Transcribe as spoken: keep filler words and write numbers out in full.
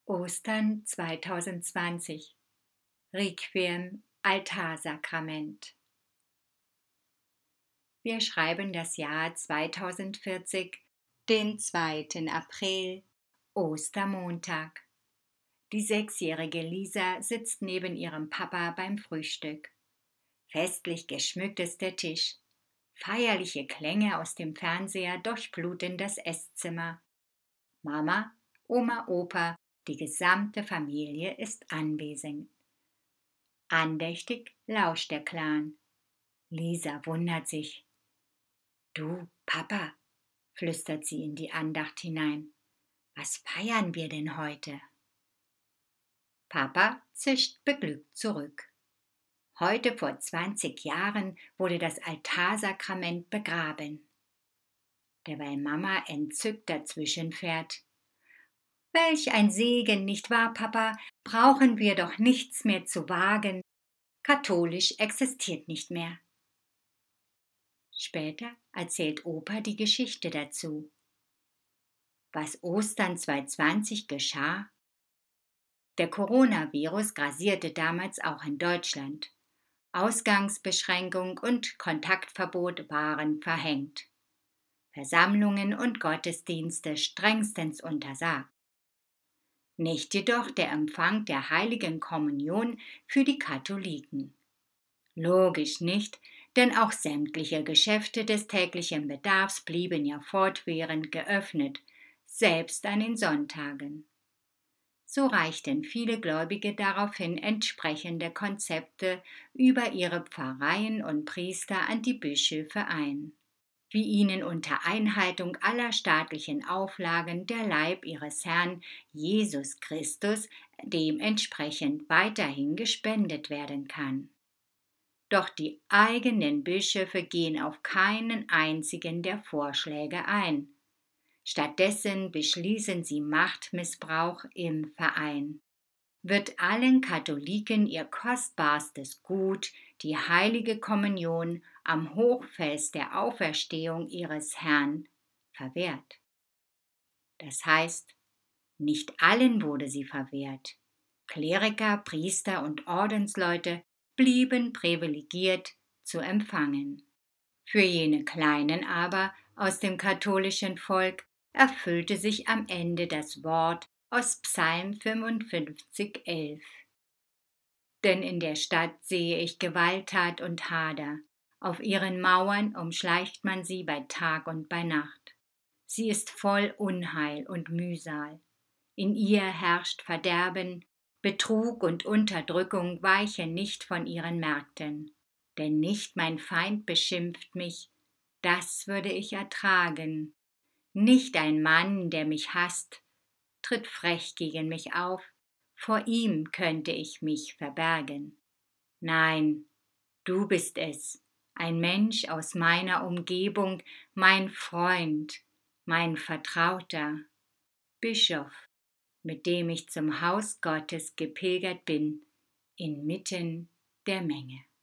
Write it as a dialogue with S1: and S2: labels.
S1: Ostern zweitausendzwanzig. Requiem Altarsakrament. Wir schreiben das Jahr zweitausendvierzig, den zweiten April, Ostermontag. Die sechsjährige Lisa sitzt neben ihrem Papa beim Frühstück. Festlich geschmückt ist der Tisch. Feierliche Klänge aus dem Fernseher durchfluten das Esszimmer. Mama, Oma, Opa, die gesamte Familie ist anwesend. Andächtig lauscht der Clan. Lisa wundert sich. »Du, Papa«, flüstert sie in die Andacht hinein, »was feiern wir denn heute?« Papa zischt beglückt zurück. Heute vor zwanzig Jahren wurde das Altarsakrament begraben. Derweil Mama entzückt dazwischen fährt. »Welch ein Segen, nicht wahr, Papa? Brauchen wir doch nichts mehr zu wagen. Katholisch existiert nicht mehr.« Später erzählt Opa die Geschichte dazu. Was Ostern zweitausendzwanzig geschah? Der Coronavirus grassierte damals auch in Deutschland. Ausgangsbeschränkung und Kontaktverbot waren verhängt. Versammlungen und Gottesdienste strengstens untersagt. Nicht jedoch der Empfang der Heiligen Kommunion für die Katholiken. Logisch nicht, denn auch sämtliche Geschäfte des täglichen Bedarfs blieben ja fortwährend geöffnet, selbst an den Sonntagen. So reichten viele Gläubige daraufhin entsprechende Konzepte über ihre Pfarreien und Priester an die Bischöfe ein, wie ihnen unter Einhaltung aller staatlichen Auflagen der Leib ihres Herrn Jesus Christus dementsprechend weiterhin gespendet werden kann. Doch die eigenen Bischöfe gehen auf keinen einzigen der Vorschläge ein. Stattdessen beschließen sie Machtmissbrauch im Verein. Wird allen Katholiken ihr kostbarstes Gut, die heilige Kommunion am Hochfest der Auferstehung ihres Herrn, verwehrt. Das heißt, nicht allen wurde sie verwehrt. Kleriker, Priester und Ordensleute blieben privilegiert zu empfangen. Für jene Kleinen aber aus dem katholischen Volk erfüllte sich am Ende das Wort aus Psalm fünfundfünfzig, elf. Denn in der Stadt sehe ich Gewalttat und Hader, auf ihren Mauern umschleicht man sie bei Tag und bei Nacht. Sie ist voll Unheil und Mühsal. In ihr herrscht Verderben, Betrug und Unterdrückung weichen nicht von ihren Märkten. Denn nicht mein Feind beschimpft mich, das würde ich ertragen. Nicht ein Mann, der mich hasst, tritt frech gegen mich auf, vor ihm könnte ich mich verbergen. Nein, du bist es, ein Mensch aus meiner Umgebung, mein Freund, mein Vertrauter, Bischof, mit dem ich zum Haus Gottes gepilgert bin, inmitten der Menge.